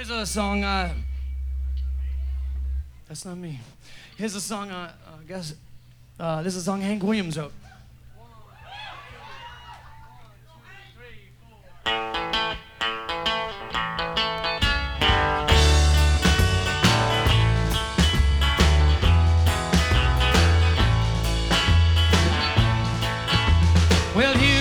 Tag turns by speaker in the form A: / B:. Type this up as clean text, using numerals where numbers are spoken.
A: Here's a song. That's not me. Here's a song. I guess this is a song Hank Williams wrote. Well, here